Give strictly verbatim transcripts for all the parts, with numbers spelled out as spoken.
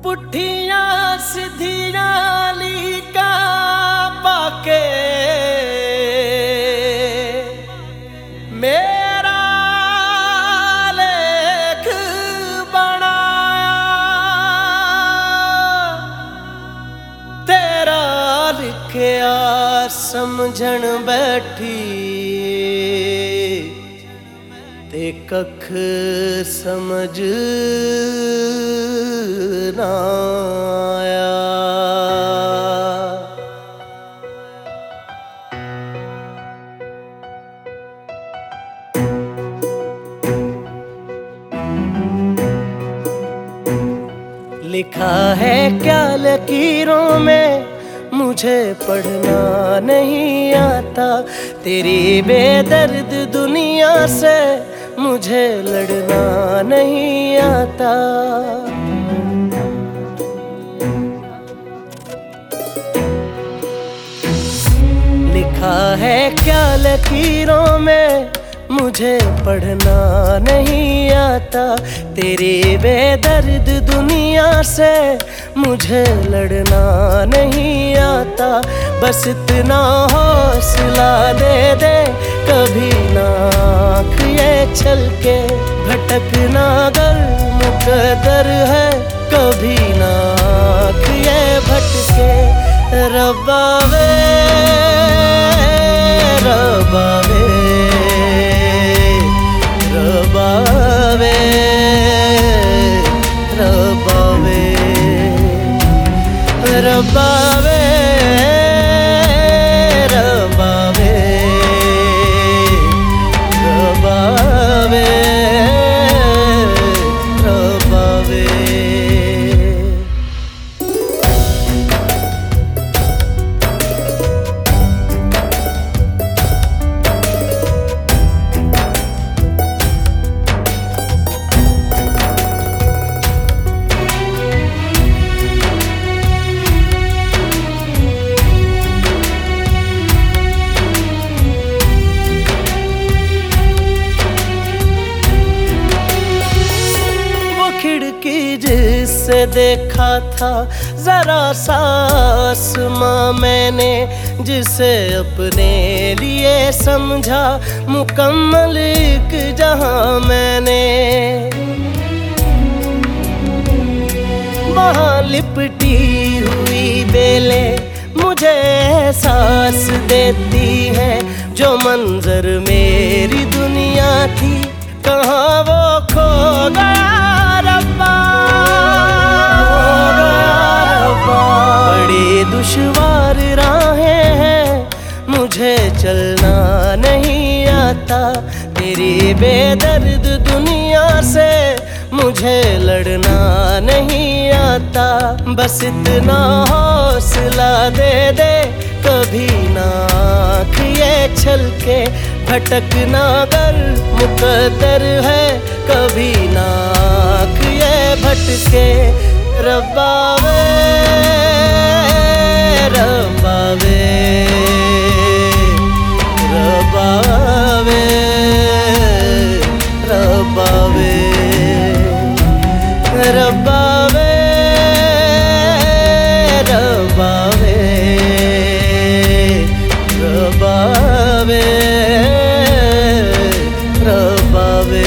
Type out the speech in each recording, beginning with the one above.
पुठियां सीधियां लीका पाके मेरा लेख बनाया, तेरा लिखया समझण बैठी ते कख समझ ना आया। लिखा है क्या लकीरों में मुझे पढ़ना नहीं आता, तेरी बेदर्द दुनिया से मुझे लड़ना नहीं आता। लिखा है क्या लकीरों में मुझे पढ़ना नहीं आता, तेरी बेदर्द दुनिया से मुझे लड़ना नहीं आता। बस इतना हौसला दे दे कभी ना आँख ये छलके, भटकना अगर मुकद्दर है कभी ना आँख ये भटके। रब्बा वे रब्बा वे रब्बा वे रब्बा वे रब्बा वे रब्बा वे रब्बा वे रब्बा वे। खिड़की जिससे देखा था जरा सा आसमां मैंने, जिसे अपने लिए समझा मुकम्मल एक जहां मैंने। वहाँ लिपटी हुई बेलें मुझे एहसास देती है, जो मंजर मेरी दुनिया थी कहाँ वो खो गया रब्बा। बड़ी दुश्वार राहें हैं मुझे चलना नहीं आता, तेरी बेदर्द दुनिया से मुझे लड़ना नहीं आता। बस इतना हौसला दे दे कभी ना आँख ये छलके, भटकना अगर मुकद्दर है कभी ना आँख ये भटके। रब्बा वे रब्बा वे रब्बा वे रब्बा वे रब्बा वे रब्बा वे रब्बा वे रब्बा वे।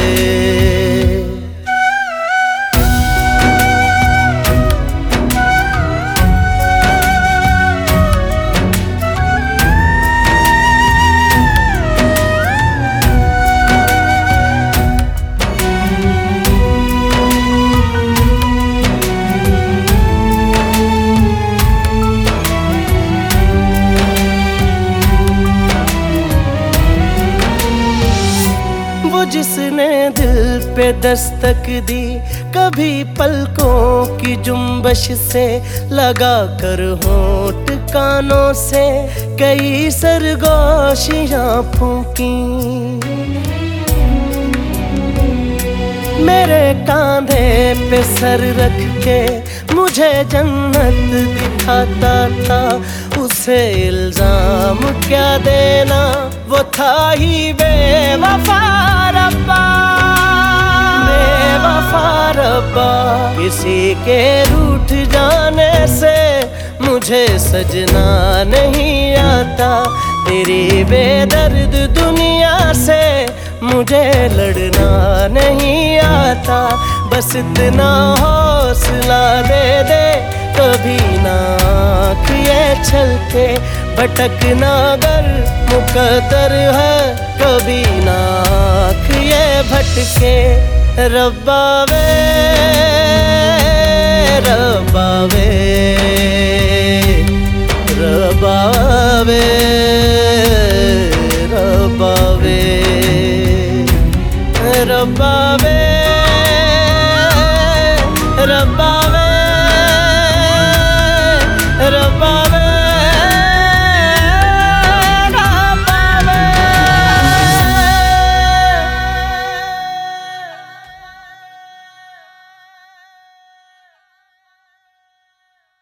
जिसने दिल पे दस्तक दी कभी पलकों की जुम्बश से, लगा कर होंठ कानों से कई सरगोशियां फूंकी। मेरे कांधे पे सर रख के मुझे जन्नत दिखाता था, उसे इल्जाम क्या देना वो था ही बेवफा रब्बा बेवफा रब्बा। रब्बा। किसी के रूठ जाने से मुझे सजना नहीं आता, तेरी बेदर्द दुनिया से मुझे लड़ना नहीं आता। बस इतना हौसला दे दे, कभी ना आँख ये छलके, भटकना अगर मुकद्दर है, कभी ना आँख ये भटके। रब्बा वे रब्बा वे रब्बा वे रब्बा वे रब्बा वे रब्बा